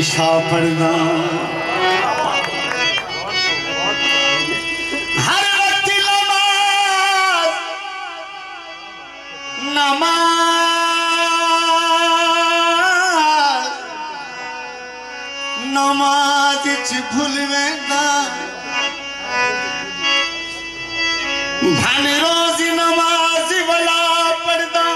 ईशा पढ़ना हर वक्त नमाज च भूल वेंदा भन रोज नमाज वाला पढ़दा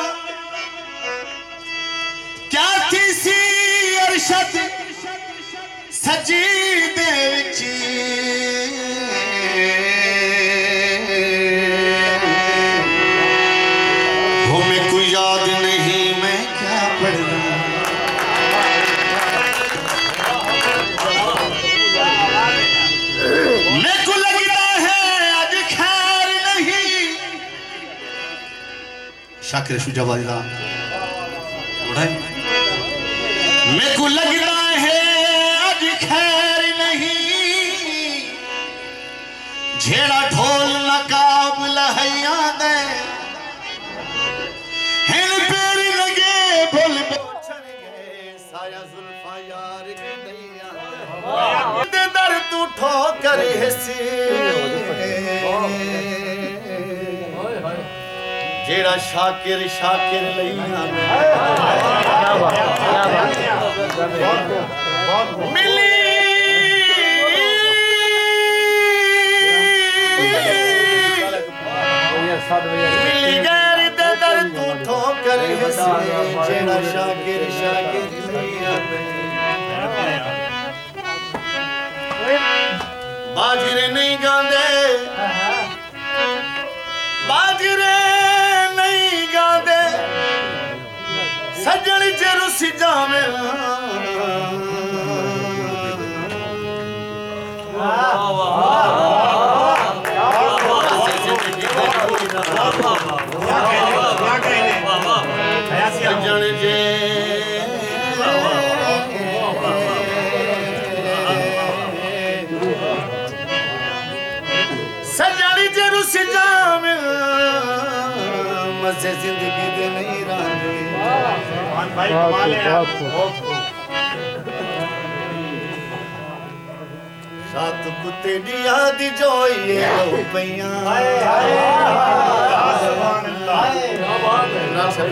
क्या थी सी अरशद सजी दे विच हो मैं कोई याद नहीं मैं क्या पढ़दा मेरे को लगता है आज खैर नहीं शाकिर शुजावाला मेरे को लगता है आज खैर नहीं झेड़ा ढोल नकाब लहैया दे हिल पैर लगे भूल बोछन गए साया जुल्फा यार की नैया दे दर तू ठोकर हसी जेड़ा शाकिर शाकिर लैया मिली मिली गैर दे दर तू ठोकर हसी जेड़ा शाकिर शाकिर लैया बाजरे नहीं गांदे बाजरे नहीं गांदे सजन च रुस जावे सजन जे सजन जे रुस जावे मजे जिंदगी दे नहीं रहंदे भाई कमाल है सात कुत्ते दी याद जोइए रो पईयां